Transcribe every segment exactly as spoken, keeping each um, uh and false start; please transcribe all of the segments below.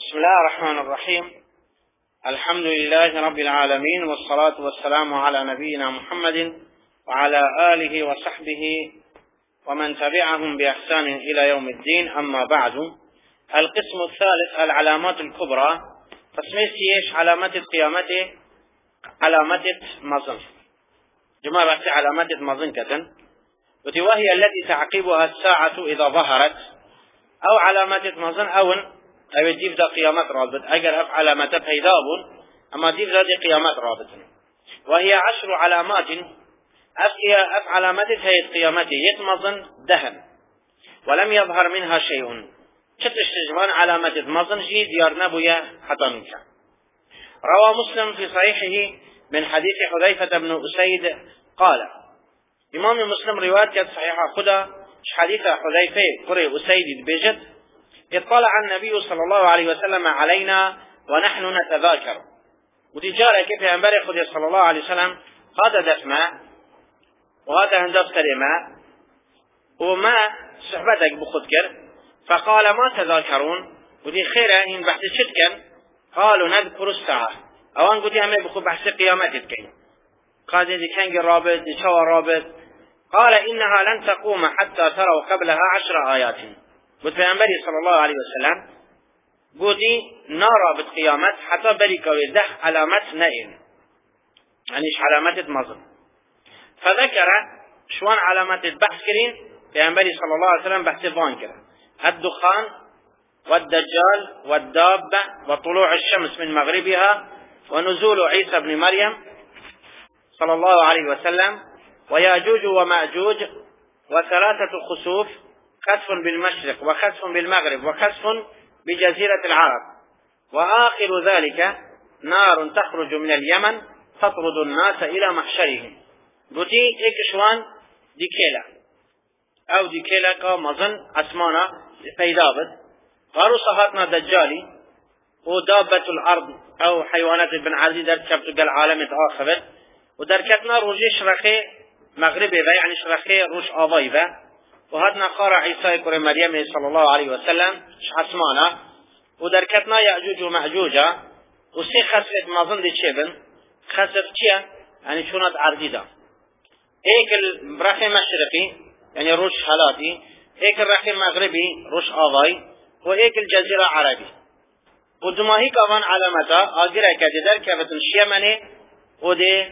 بسم الله الرحمن الرحيم. الحمد لله رب العالمين، والصلاة والسلام على نبينا محمد وعلى آله وصحبه ومن تبعهم بإحسان إلى يوم الدين. أما بعد، القسم الثالث العلامات الكبرى. قسمي سيش علامات قيامته علامات مظن جماعة علامات مظن كتن، وهي التي تعقبها الساعة إذا ظهرت، أو علامات مظن أو أو ديف ذا قيامات رابط أجر أف علامات بيدابون، أما ديف ذا قيامات رابط، وهي عشر علامات. أف أف علامات هي قيامته يتمظن دهن ولم يظهر منها شيء. شتش تجمان علامات مظن جي ديار نبويا حتى منك. روى مسلم في صحيحه من حديث حذيفة بن أسيد قال: إمام مسلم رواية صحيحة خدا حديث حذيفة قرئ أسيد بجد: اطلع النبي صلى الله عليه وسلم علينا ونحن نتذاكر. وتجارة كيف ينبري خدي صلى الله عليه وسلم هذا دفماء وهذا هندف سلماء وما صحبتك بخدكر، فقال: ما تذاكرون؟ ودي خيرا إن بحث شدكا. قالوا: نذكر الساعة. أوان قد يعمل بخو بحث قيامتك. قال: دي كان رابط دي شوى رابط. قال: إنها لن تقوم حتى تروا قبلها عشر آيات. قلت بيعنبري صلى الله عليه وسلم قلتي نارا بالقيامات حتى بريكا ويده علامات نائم، يعني علامات مظن. فذكر شوان علامات البحث كرين بيعنبري صلى الله عليه وسلم بحث فانكر: الدخان والدجال والدابة وطلوع الشمس من مغربها ونزول عيسى بن مريم صلى الله عليه وسلم وياجوج وماجوج وثلاثة خسوف: خسف بالمشرق وخسف بالمغرب وخسف بجزيرة العرب، وآخر ذلك نار تخرج من اليمن تطرد الناس إلى محشرهم. قلتي إكشوان ديكيلا أو ديكيلا كمظن أسمانا فيدابت. قالوا صهاتنا دجالي ودابة الأرض أو حيوانات ابن عزيز دركبت قال عالم آخر، ودركتنا روجي شرخي مغربي يعني شرخي روش آضاي، وهدنا قارع عيسى كر مريم صلى الله عليه وسلم شحسمانا، ودركتنا يأجوج ومأجوجا. وسي خسفت مظن دي تشيبن خسف تشيا يعني شونات عرضيدا. هيك الرخي مشرقي يعني روش حالاتي، هيك الرخي مغربي روش آضاي، وهيك الجزيرة عربي. ودما هيك أمان علامتا آجرة كددر كفتن شيمني ودي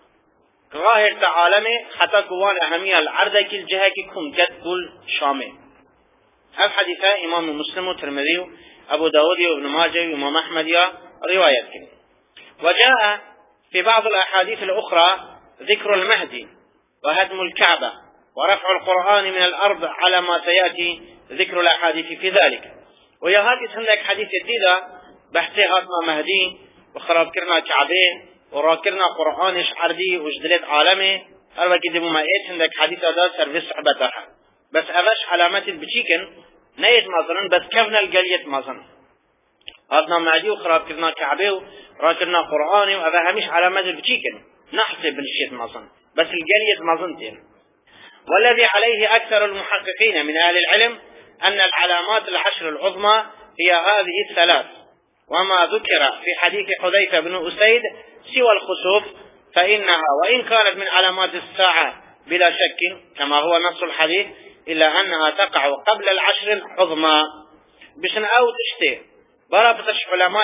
ظاهر تعالمه حتى قوان أهمية العرضة كل جهة كم كد كل شامه. هذا حديثة إمام مسلم وترمذي أبو داود وابن ماجه وإمام أحمد رواية كده. وجاء في بعض الأحاديث الأخرى ذكر المهدي وهدم الكعبة ورفع القرآن من الأرض على ما سيأتي ذكر الأحاديث في ذلك. ويا هذه عندك حديث جديدة بحثي هاتنا مهدي وخراب كرنا كعبين وراكرنا قرآنش عردي وجدلت عالمي. هل وكذا مميز عندك حديث هذا سيرفيس صحبتها، بس أفش علامات البتشيكن نيت مظن بس كفنا الجلية مظن. هاتنا مهدي وخراب كرنا كعبي وراكرنا قرآني وهذا همش علامات البتشيكن نحسب الشيء مظن، بس الجلية مظنتين. والذي عليه أكثر المحققين من أهل العلم أن العلامات العشر العظمى هي هذه الثلاث، وما ذكر في حديث حذيفة بن أسيد سوى الخسوف فإنها وإن كانت من علامات الساعة بلا شك كما هو نص الحديث، إلا أنها تقع قبل العشر العظمى. بشن أو تشتي برابطش علماء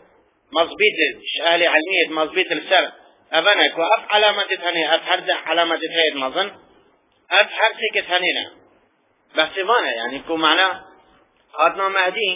مضبيط أهل علمية مضبيط السر أبنك وأف علامات هني أفهرد علامات هيد مظن أفهر سيكت هنينا بحسبانه يعني كو معناه هاتنا مهدي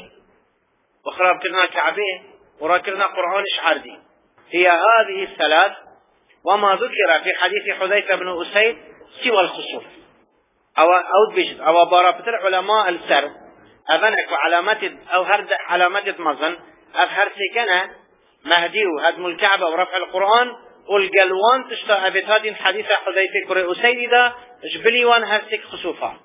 وخراب كرنا كعبه وراكرنا قرآنش عردي. هي هذه الثلاث وما ذكر في حديث حذيفة بن أسيد سوى الخسوف أو أو بجد أو بارابطر علماء السر أبنك وعلامات أو هرد علامات مظن أفهر سيكنا مهدي وهدم الكعبة ورفع القرآن والقلوان تشتى أبتاد حديث حذيفة بن أسيد ذا جبلي وان هرسك خسوفا.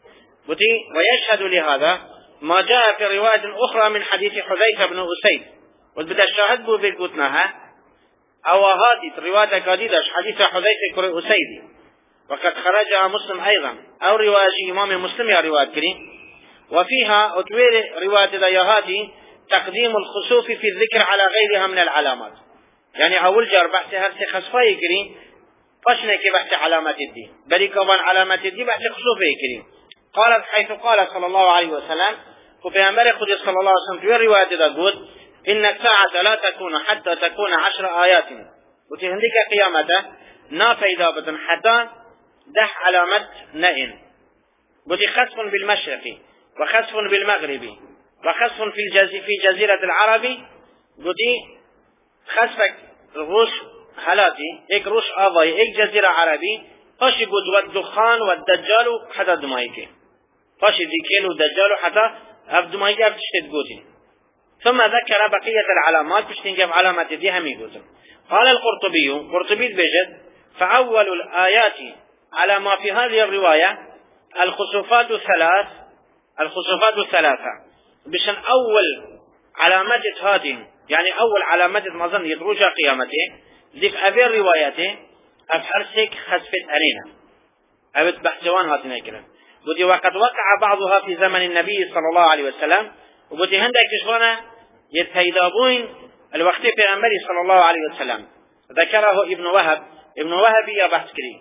ويشهد لهذا ما جاء في رواية أخرى من حديث حذيفة بن أسيد والبدا الشاهد بو بالقطنها أو هذه رواية جديدة حديث حذيفة بن أسيد وقد خرجها مسلم أيضا أو رواية إمام مسلم يا رواية كريم. وفيها أتوير رواية ديهاتي تقديم الخسوف في الذكر على غيرها من العلامات. يعني أول جار بحث هرسي خسفة يكري فشنك بحث علامات الدين بل كمان علامات الدين بحث خسوف يكري. قال حيث قال صلى الله عليه وسلم وفي أمر خدي صلى الله عليه وسلم في الرواية تقول إن الساعة لا تكون حتى تكون عشر آيات وتهندك قيامته نافيدا بطن حتى ده علامة نئن قلت خسف بالمشرق وخسف بالمغرب وخسف في الجز في جزيرة العرب قلت خسفك روش حالاتي اك روش آضاي اك جزيرة عربي فاشي قد والدخان والدجال حتى دمائك فاشي ذكيل والدجال حتى أبدمائك أبتشتد قوتي. ثم ذكر بقية العلامات بشتنجف علامات دي همي قوتي. قال القرطبي قرطبي بجد فأول الآيات على ما في هذه الرواية الخسوفات الثلاث الخسوفات الثلاثة بشن أول علامات هذه يعني أول علامات مظن يدرجها قيامته ذيك أبي الروايات أفحرسك خسفت أرينا أبت بحثوان هاتنا كلام بدي وقد وقع بعضها في زمن النبي صلى الله عليه وسلم وبدي هندك تشوانا يتهيدابون الوقت في أمري صلى الله عليه وسلم ذكره ابن وهب ابن وهب يا بحث كري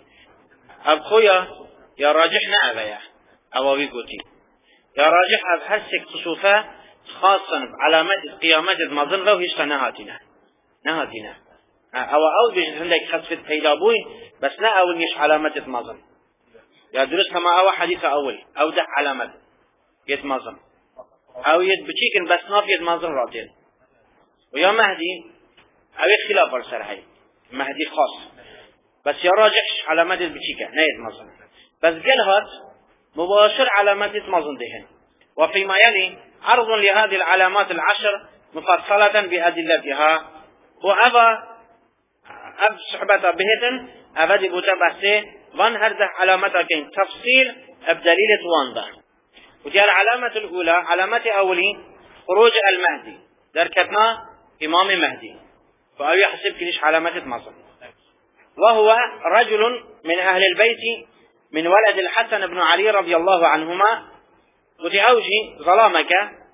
أبخويا يا راجحنا أبايا أواوي قوتي يا راجح أبحرسك خسوفا خاصا علامات قيامات المظن لو هيش نهاتنا نهاتنا أو أو بيجد عندك خسفة هيدابوين بس لا أول مش علامات المظن يا درس كما أو حديث أول أو ده علامات يتمظن أو يتبتشيكن بس ناف يتمظن راتين ويا مهدي أو خلاف السرحي مهدي خاص بس يا راجح علامات البتشيكة لا يتمظن بس قال هات مباشر علامات يتمظن دهن. وفيما يلي عرض لهذه العلامات العشر مفصلة بأدلتها وأبا أب صحبة بهتن أبدي بتبحثي وان هرده علامتك تفصيل بدليل وانده. وتي العلامة الأولى علامة أولي خروج المهدي دركتنا إمام مهدي فأو يحسب كليش علامة مصر وهو رجل من أهل البيت من ولد الحسن بن علي رضي الله عنهما وتي أوجي ظلامك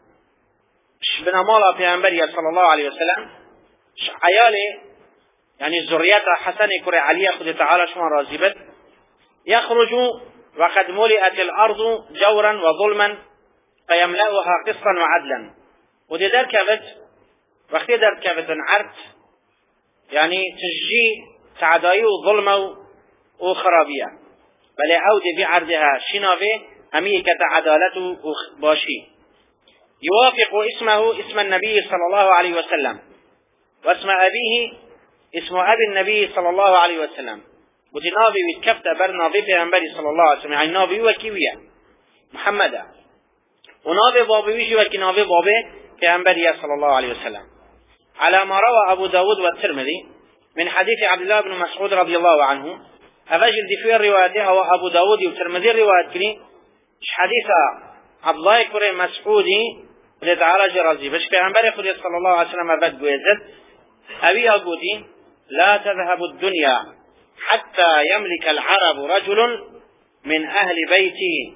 بنا مولا في أنبريا صلى الله عليه وسلم عيالي يعني الزريات حسن كري علي خذ تعالى شما رازبت يخرج وقد ملئت الأرض جورا وظلما فيملأها قسطا وعدلا ودي در كفت وقت در كفت عرت يعني تجي تعداي وظلمة وخرابية بل عود بعرضها شنافه أميكة عدالة باشي يوافق اسمه اسم النبي صلى الله عليه وسلم واسم أبيه اسم أبي النبي صلى الله عليه وسلم ودي نابي ويتكفت بر نابي في أنبري صلى الله عليه وسلم يعني نابي وكيوية محمد ونابي بابي ويجي وكي نابي بابي في أنبري صلى الله عليه وسلم على ما روى أبو داود والترمذي من حديث عبد الله بن مسعود رضي الله عنه أفجل دي في الرواية هو أبو داود والترمذي الرواية كني حديث عبد الله كري مسعودي لتعالى جرازي بش في أنبري خدي صلى الله عليه وسلم أبد قويزت أبي أقولي لا تذهب الدنيا حتى يملك العرب رجل من أهل بيتي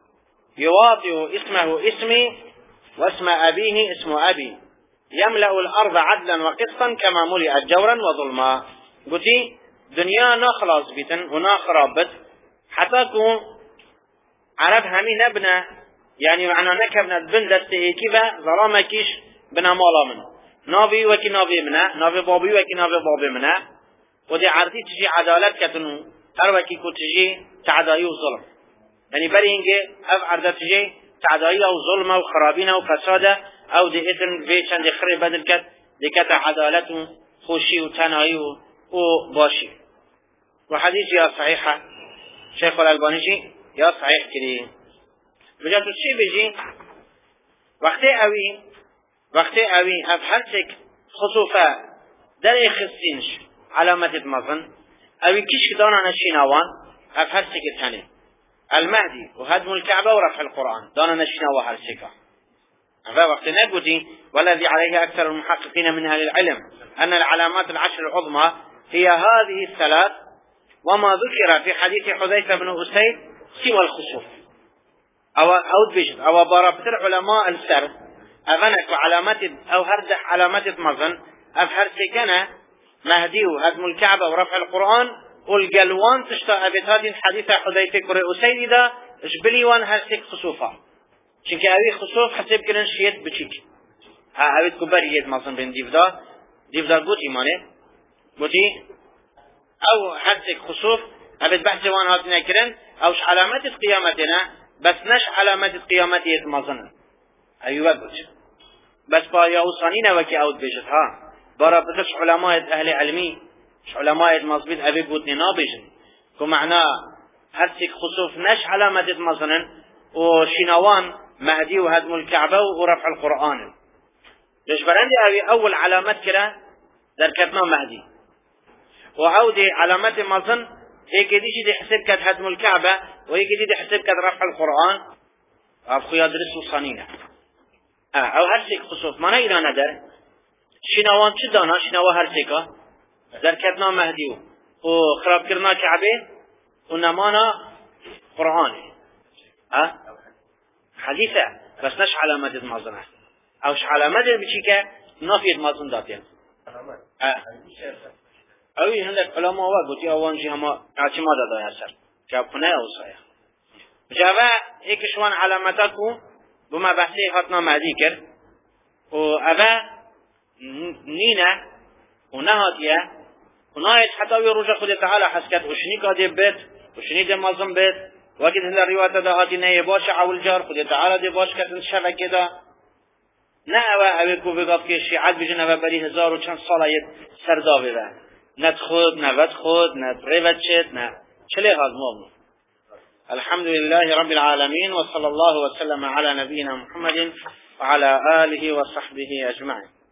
يواطئ اسمه اسمي واسم أبيه اسم أبي يملأ الأرض عدلا وقسطا كما ملئت جورا وظلما قلتي دنيا نخلص بيتن ونخربت حتى كون عرب همي نبنى يعني معنا نكبنا البن دسته كيفا ظلامة كيش بنا مولا منه نابي وكي نابي منا نابي بابي وكي نابي بابي منا ودي عرضي تجي عدالت كتنو هر وكي كو تجي تعدائي وظلم يعني بري انجي اف عرضة تجي تعدائي وظلم وخرابين وفسادة او دي اثن في چند خري بدل كت دي كت عدالت خوشي وتنائي وباشي وحديث يا صحيحة شيخ الألباني يا صحيح كريم بجد الشيء بيجي وقت اوي وقت اوي افحرتك خصوفا در خصينش علامة مظن اوي كيش دانا نشيناوان افحرتك الثاني المهدي وهدم الكعبة ورفع القرآن دانا نشيناوا حرسكا هذا وقت نقولي والذي عليه أكثر المحققين من أهل العلم أن العلامات العشر العظمى هي هذه الثلاث وما ذكر في حديث حذيفة بن أسيد سوى الخسوف أو أو بجد أو باربت العلماء السر أفنك علامات أو هرده علامات مظن أفهر سكنة مهدي وهدم الكعبة ورفع القرآن والقلوان تشتاء بهذه حديث حذيفة كري أسيد دا إشبلي وان هرسك خصوفا چونك أوي خصوف حسب كرن شيت بچيك ها أوي كبريت مظن بين ديفدا ديفدا قوت إيمانه قوتي أو هرسك خصوف أبد بحث وان هاتنا كرن أوش علامات قيامتنا بس نش علامات قيامتي مظن أيوة قوت بس با يوصانين وكي أود بيجت ها برا بتش علماء أهل علمي علماء مظبوط أبي قوتني نابجن كمعناه هرسك خصوف نش علامات مظن وشنوان مهدي وهدم الكعبة ورفع القرآن ليش برندي أبي أول علامات كده در كتنا مهدي وعودي علامات مظن هيك دي دي حسب كد هدم الكعبة وهيك دي دي حسب كد رفع القرآن أبخي أدرس وصانينه اه او هرسك خصوص مانا إلا ندر شنوان چه دانا شنوا هرسكا در كتنا مهديو و خراب كرنا كعبه و نمانا قرآن اه حديثة بس نش علامات المازنة اوش علامات بچيكا نافية مازن داتين اه اوي هندك علماء وقت اوانجي هما اعتماد دايا سر جاب خناه اوصايا جابا هيك شوان علاماتكو بما بحثي هاتنا مهدي كر و أبا نينا ونهاتيا ونهايت حتى ويروجا خد تعالى حسكت وشني قادي بيت وشني دي مازم بيت وقت هلا الرواية دا هاتي نهي باش عول جار خد تعالى دي باش كتن شبه كده نه أبا أبيكو بقاف كي شيعات بجن أبا بري هزار و چند صالة يد سردا ببا ند خود ند خود ند ريبت شد ند چلي هاد مومن الحمد لله رب العالمين وصلى الله وسلم على نبينا محمد وعلى آله وصحبه أجمعين.